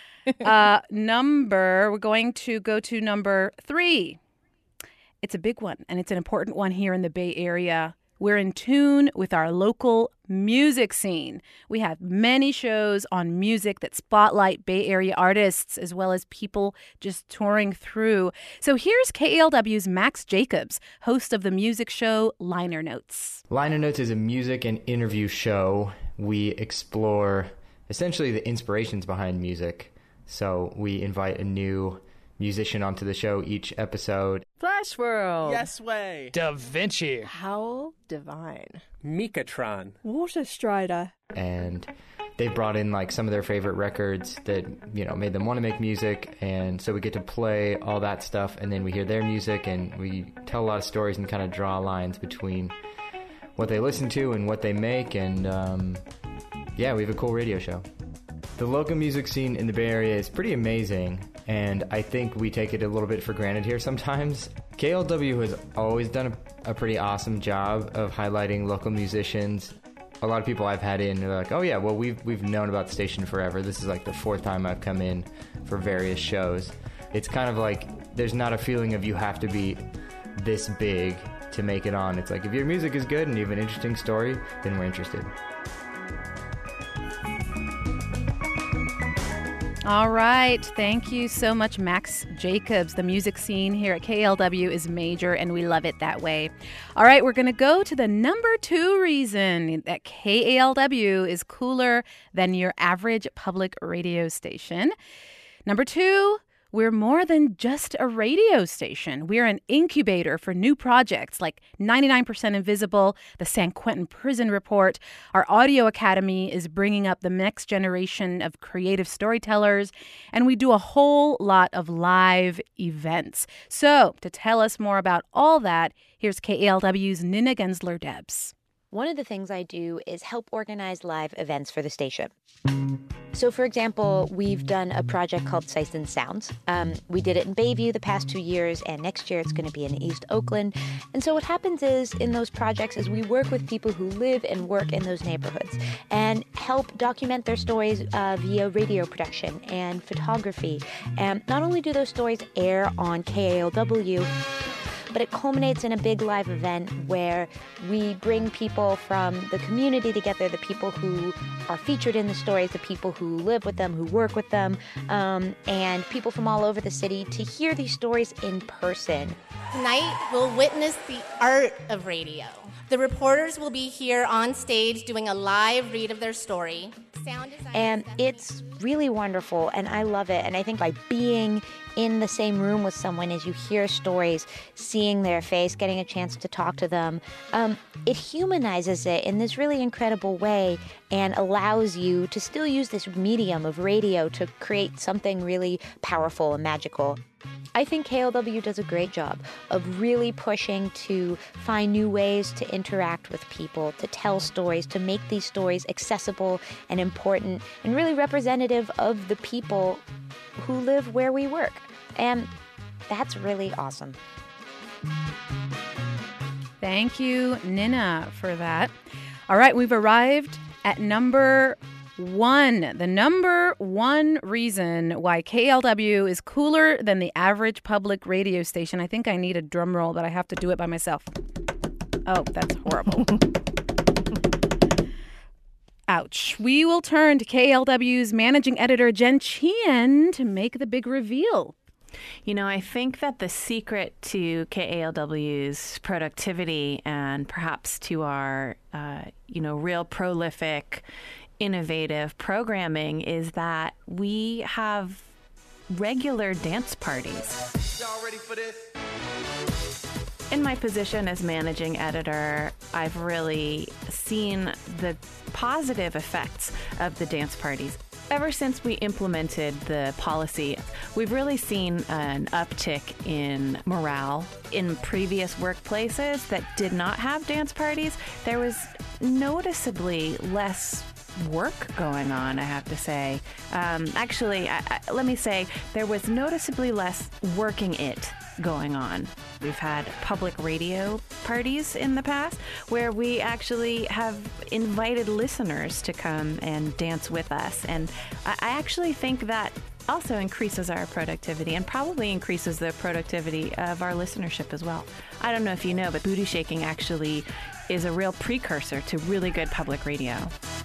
We're going to go to number 3. It's a big one, and it's an important one here in the Bay Area. We're in tune with our local music scene. We have many shows on music that spotlight Bay Area artists as well as people just touring through. So here's KALW's Max Jacobs, host of the music show Liner Notes. Liner Notes is a music and interview show. We explore essentially the inspirations behind music. So we invite a new musician onto the show each episode. Flash World. Yes Way. Da Vinci. Howl Divine. Mikatron. Water Strider. And they brought in like some of their favorite records that, you know, made them want to make music. And so we get to play all that stuff, and then we hear their music, and we tell a lot of stories and kind of draw lines between what they listen to and what they make. And we have a cool radio show. The local music scene in the Bay Area is pretty amazing, and I think we take it a little bit for granted here sometimes. KALW has always done a pretty awesome job of highlighting local musicians. A lot of people I've had in are like, oh yeah, well we've known about the station forever. This is like the 4th time I've come in for various shows. It's kind of like there's not a feeling of you have to be this big to make it on. It's like if your music is good and you have an interesting story, then we're interested. All right. Thank you so much, Max Jacobs. The music scene here at KALW is major, and we love it that way. All right. We're going to go to the number 2 reason that KALW is cooler than your average public radio station. Number 2, we're more than just a radio station. We're an incubator for new projects like 99% Invisible, the San Quentin Prison Report. Our audio academy is bringing up the next generation of creative storytellers, and we do a whole lot of live events. So to tell us more about all that, here's KALW's Nina Gensler-Debs. One of the things I do is help organize live events for the station. So, for example, we've done a project called Sights and Sounds. We did it in Bayview the past 2 years, and next year it's going to be in East Oakland. And so what happens is, in those projects, is we work with people who live and work in those neighborhoods and help document their stories via radio production and photography. And not only do those stories air on KALW, but it culminates in a big live event where we bring people from the community together, the people who are featured in the stories, the people who live with them, who work with them, and people from all over the city to hear these stories in person. Tonight, we'll witness the art of radio. The reporters will be here on stage doing a live read of their story. And it's really wonderful, and I love it. And I think by being in the same room with someone as you hear stories, seeing their face, getting a chance to talk to them, it humanizes it in this really incredible way and allows you to still use this medium of radio to create something really powerful and magical. I think KALW does a great job of really pushing to find new ways to interact with people, to tell stories, to make these stories accessible and important and really representative of the people who live where we work. And that's really awesome. Thank you, Nina, for that. All right, we've arrived at number 1, the number 1 reason why KALW is cooler than the average public radio station. I think I need a drum roll, but I have to do it by myself. Oh, that's horrible. Ouch. We will turn to KALW's managing editor, Jen Chien, to make the big reveal. You know, I think that the secret to KALW's productivity and perhaps to our, real prolific, innovative programming is that we have regular dance parties. Y'all ready for this? In my position as managing editor, I've really seen the positive effects of the dance parties. Ever since we implemented the policy, we've really seen an uptick in morale. In previous workplaces that did not have dance parties, there was noticeably less work going on, I have to say. Actually, let me say, there was noticeably less working it going on. We've had public radio parties in the past where we actually have invited listeners to come and dance with us. And I actually think that also increases our productivity and probably increases the productivity of our listenership as well. I don't know if you know, but booty shaking actually is a real precursor to really good public radio.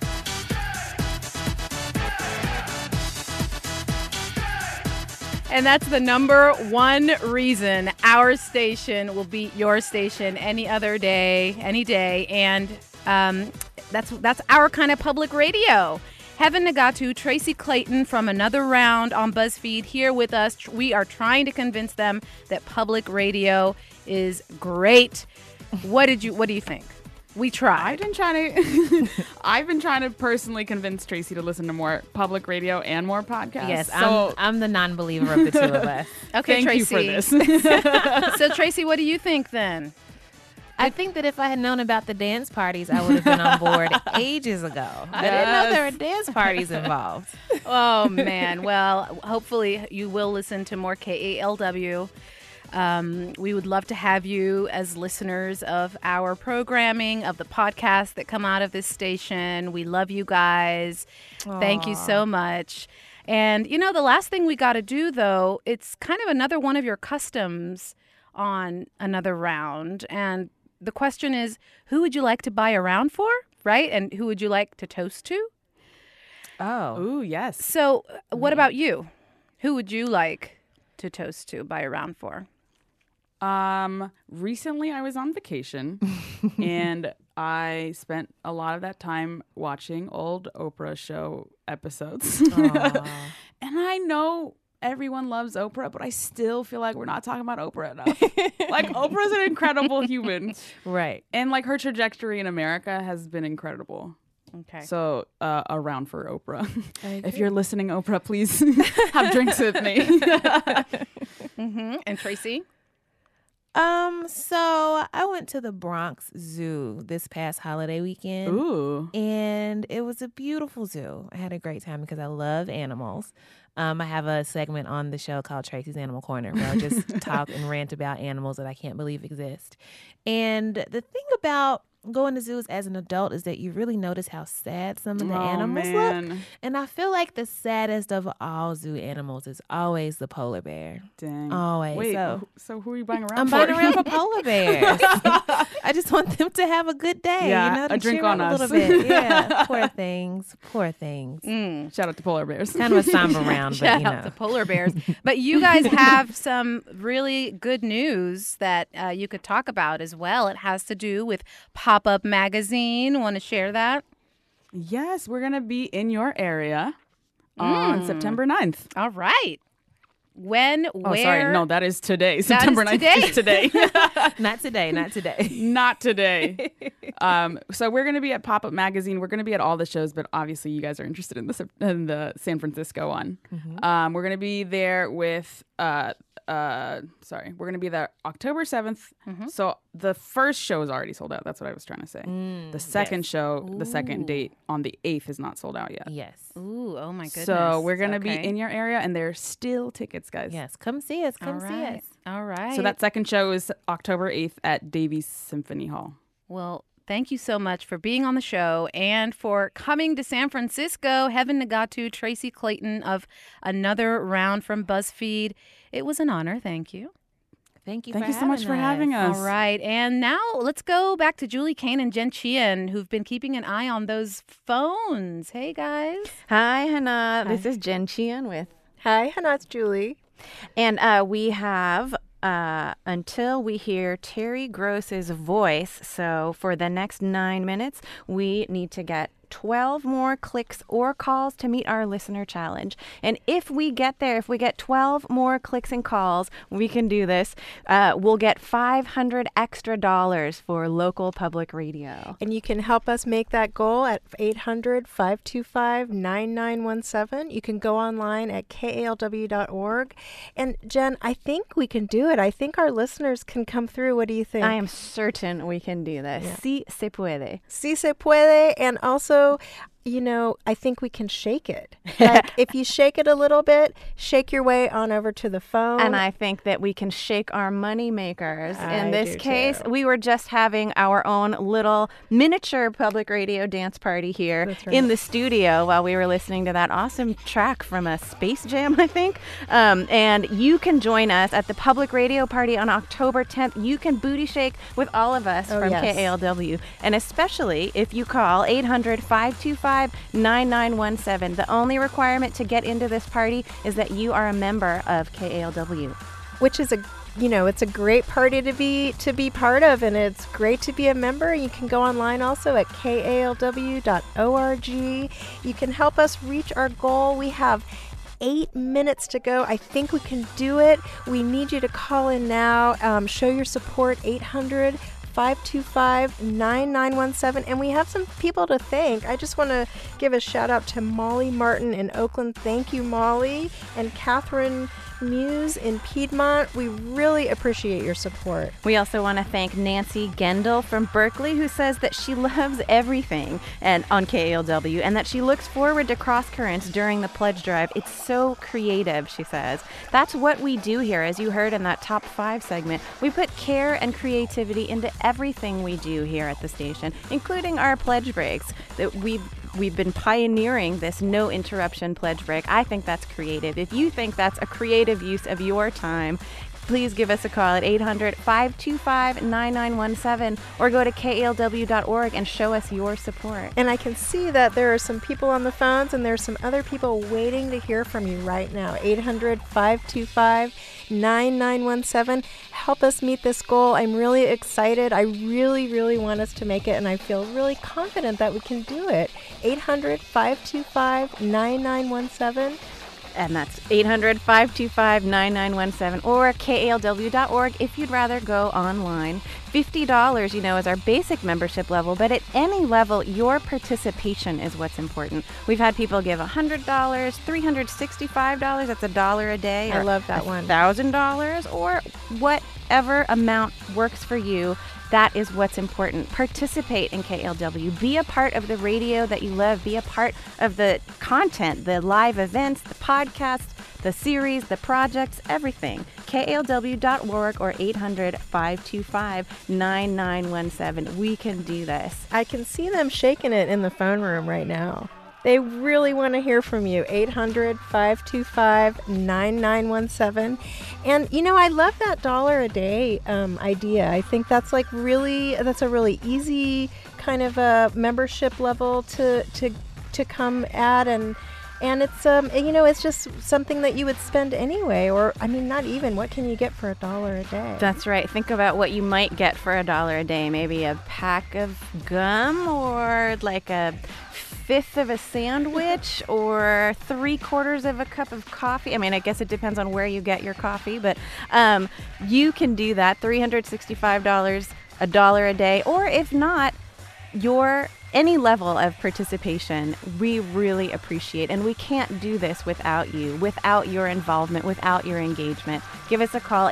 And that's the number one reason our station will beat your station any other day, any day. And that's our kind of public radio. Heaven Nagatu, Tracy Clayton from Another Round on BuzzFeed here with us. We are trying to convince them that public radio is great. What do you think? We tried. I've been trying to personally convince Tracy to listen to more public radio and more podcasts. Yes, so I'm the non-believer of the two of us. Okay, Thank Tracy. you for this. So, Tracy, what do you think then? I think that if I had known about the dance parties, I would have been on board ages ago. I didn't know there were dance parties involved. Oh, man. Well, hopefully you will listen to more KALW. We would love to have you as listeners of our programming, of the podcasts that come out of this station. We love you guys. Aww. Thank you so much. And, the last thing we got to do, though, it's kind of another one of your customs on Another Round. And the question is, who would you like to buy a round for, right? And who would you like to toast to? Oh. Ooh, yes. So what about you? Who would you like to toast to, buy a round for? Recently I was on vacation and I spent a lot of that time watching old Oprah show episodes. And I know everyone loves Oprah, but I still feel like we're not talking about Oprah enough. Like, Oprah's an incredible human. Right. And like her trajectory in America has been incredible. Okay. So a round for Oprah. If you're listening, Oprah, please have drinks with me. And Tracy? So I went to the Bronx Zoo this past holiday weekend. Ooh. And it was a beautiful zoo. I had a great time because I love animals. I have a segment on the show called Tracy's Animal Corner where I just talk and rant about animals that I can't believe exist. And the thing about going to zoos as an adult is that you really notice how sad some of the animals look. And I feel like the saddest of all zoo animals is always the polar bear. Dang. Always. Wait, so who are you buying around I'm for? buying around for polar bears. I just want them to have a good day. Yeah, to a drink cheer on up us. a little bit. Yeah, poor things. Poor things. Shout out to polar bears. Kind of a somber round, but Shout out to polar bears. But you guys have some really good news that you could talk about as well. It has to do with Pop-Up Magazine. Want to share that? Yes, we're going to be in your area on September 9th. All right. When, where? Oh, sorry. No, that is today. September 9th is today. Not today. Not today. Not today. So we're going to be at Pop-Up Magazine. We're going to be at all the shows, but obviously you guys are interested in the San Francisco one. Mm-hmm. We're going to be there with... we're going to be there October 7th. So the first show is already sold out. That's what I was trying to say. The second show, the second date on the 8th is not sold out yet. Yes. Ooh, oh my goodness. So we're going to be in your area and there's still tickets, guys. Yes, come see us. Come see us. All right. So that second show is October 8th at Davies Symphony Hall. Well, thank you so much for being on the show and for coming to San Francisco. Heaven Nagatu, Tracy Clayton of Another Round from BuzzFeed. It was an honor. Thank you. Thank you so much for having us. All right. And now let's go back to Julie Kane and Jen Chian, who've been keeping an eye on those phones. Hey, guys. Hi, Hannah. This is Jen Chian with... Hi, Hannah. It's Julie. And we have... until we hear Terry Gross's voice. So for the next 9 minutes, we need to get 12 more clicks or calls to meet our listener challenge. And if we get there, if we get 12 more clicks and calls, we can do this. We'll get $500 extra for local public radio. And you can help us make that goal at 800-525-9917. You can go online at kalw.org. And Jen, I think we can do it. I think our listeners can come through. What do you think? I am certain we can do this. Yeah. Sí se puede. Sí se puede. And also, you know, I think we can shake it. Like, if you shake it a little bit, shake your way on over to the phone. And I think that we can shake our money makers. In this do case, too. we were just having our own little miniature public radio dance party here That's right. in the studio while we were listening to that awesome track from a Space Jam, I think. And you can join us at the public radio party on October 10th. You can booty shake with all of us from yes. KALW. And especially if you call 800-525-9917. The only requirement to get into this party is that you are a member of KALW. Which is it's a great party to be part of, and it's great to be a member. You can go online also at kalw.org. You can help us reach our goal. We have 8 minutes to go. I think we can do it. We need you to call in now. Show your support. 800-525-9917. And we have some people to thank. I just want to give a shout out to Molly Martin in Oakland. Thank you, Molly. And Catherine Muse in Piedmont. We really appreciate your support. We also want to thank Nancy Gendel from Berkeley, who says that she loves everything and on KALW and that she looks forward to Cross Currents during the pledge drive. It's so creative, she says. That's what we do here, as you heard in that top 5 segment. We put care and creativity into everything we do here at the station, including our pledge breaks. That We've been pioneering this no interruption pledge break. I think that's creative. If you think that's a creative use of your time, please give us a call at 800-525-9917 or go to kalw.org and show us your support. And I can see that there are some people on the phones and there's some other people waiting to hear from you right now. 800-525-9917. Help us meet this goal. I'm really excited. I really, really want us to make it, and I feel really confident that we can do it. 800-525-9917. And that's 800-525-9917 or kalw.org if you'd rather go online. $50, is our basic membership level, but at any level, your participation is what's important. We've had people give $100, $365, that's $1 a day. I love that one. $1,000 or whatever amount works for you. That is what's important. Participate in KALW. Be a part of the radio that you love. Be a part of the content, the live events, the podcasts, the series, the projects, everything. KALW.org or 800-525-9917. We can do this. I can see them shaking it in the phone room right now. They really want to hear from you. 800-525-9917. And, I love that $1 a day idea. I think that's a really easy kind of a membership level to come at. And it's, it's just something that you would spend anyway. Or, not even. What can you get for $1 a day? That's right. Think about what you might get for $1 a day. Maybe a pack of gum or like a fifth of a sandwich or 3/4 of a cup of coffee. I guess it depends on where you get your coffee, but you can do that. $365, $1 a day, or if not, any level of participation, we really appreciate. And we can't do this without you, without your involvement, without your engagement. Give us a call,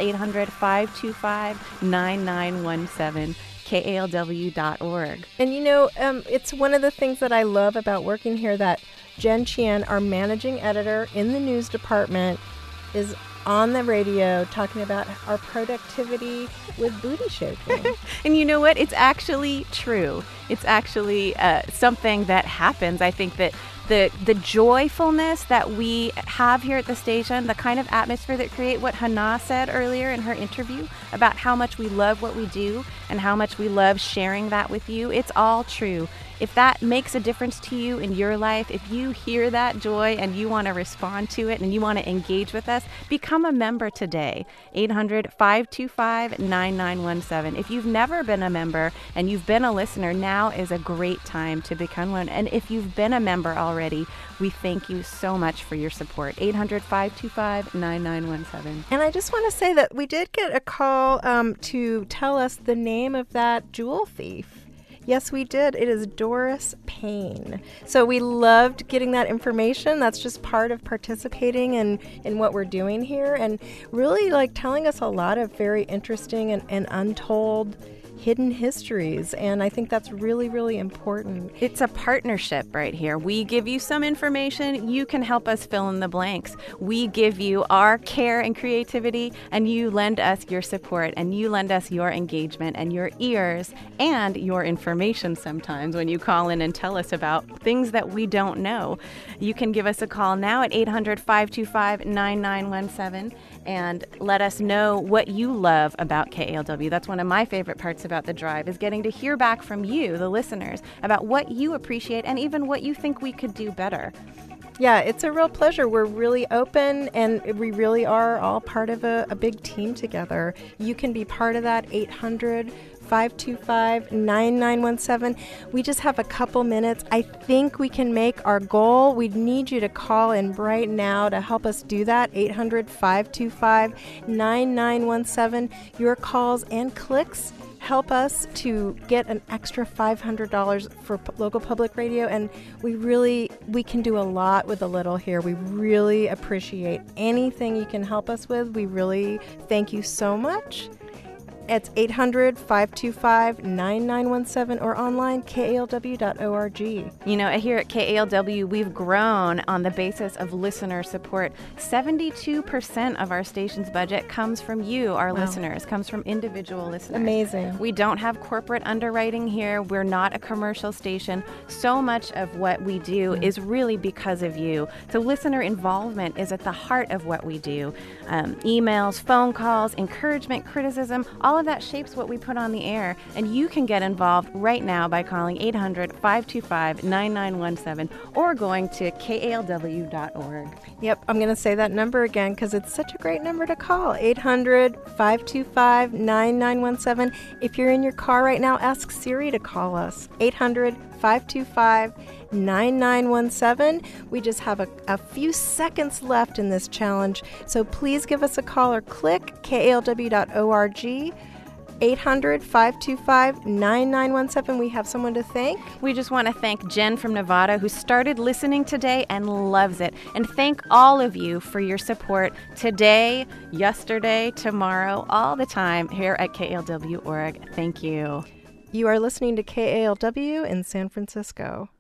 800-525-9917. KALW.org. And it's one of the things that I love about working here that Jen Chien, our managing editor in the news department, is on the radio talking about our productivity with booty shaking. And you know what? It's actually true. It's actually something that happens. I think that the joyfulness that we have here at the station, the kind of atmosphere that create what Hannah said earlier in her interview about how much we love what we do and how much we love sharing that with you, it's all true. If that makes a difference to you in your life, if you hear that joy and you want to respond to it and you want to engage with us, become a member today. 800-525-9917. If you've never been a member and you've been a listener, now is a great time to become one. And if you've been a member already, we thank you so much for your support. 800-525-9917. And I just want to say that we did get a call to tell us the name of that jewel thief. Yes, we did. It is Doris Payne. So we loved getting that information. That's just part of participating in what we're doing here, and really telling us a lot of very interesting and untold hidden histories, and I think that's really, really important. It's a partnership right here. We give you some information, you can help us fill in the blanks. We give you our care and creativity, and you lend us your support, and you lend us your engagement and your ears and your information sometimes when you call in and tell us about things that we don't know. You can give us a call now at 800-525-9917 and let us know what you love about KALW. That's one of my favorite parts about the drive, is getting to hear back from you, the listeners, about what you appreciate and even what you think we could do better. Yeah, it's a real pleasure. We're really open, and we really are all part of a big team together. You can be part of that. 800-525-9917. We just have a couple minutes. I think we can make our goal. We need you to call in right now to help us do that. 800-525-9917. Your calls and clicks help us to get an extra $500 for local public radio, and we can do a lot with a little here. We really appreciate anything you can help us with. We really thank you so much. It's 800-525-9917 or online, kalw.org. You know, here at KALW, we've grown on the basis of listener support. 72% of our station's budget comes from you, our listeners, comes from individual listeners. Amazing. We don't have corporate underwriting here. We're not a commercial station. So much of what we do is really because of you. So listener involvement is at the heart of what we do. Emails, phone calls, encouragement, criticism, all of that shapes what we put on the air, and you can get involved right now by calling 800-525-9917 or going to kalw.org. Yep, I'm going to say that number again because it's such a great number to call. 800-525-9917. If you're in your car right now, ask Siri to call us. 800-525-9917. We just have a few seconds left in this challenge, so please give us a call or click kalw.org. 800-525-9917. We have someone to thank. We just want to thank Jen from Nevada, who started listening today and loves it. And thank all of you for your support today, yesterday, tomorrow, all the time here at KALW.org. Thank you. You are listening to KALW in San Francisco.